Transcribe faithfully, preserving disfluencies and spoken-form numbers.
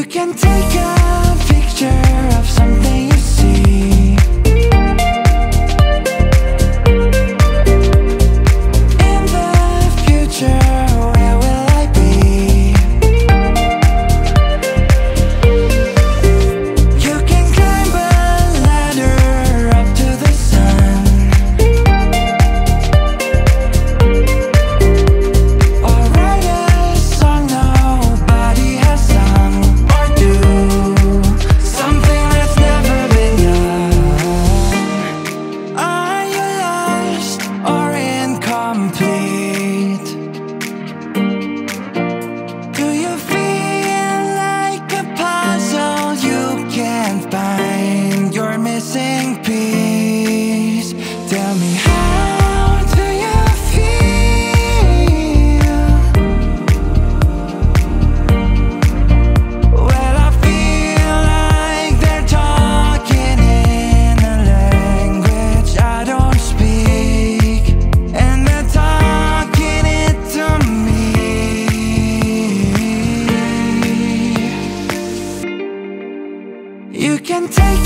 can take a picture of something you see. In the future, where will I be? You can climb a ladder up to the sun, or write a song nobody has sung, or do something that's never been done. Are you lost or incomplete? Do you feel like a puzzle you can't find your missing piece? Tell me, how do you feel? Well, I feel like they're talking in a language I don't speak, and they're talking it to me. You can take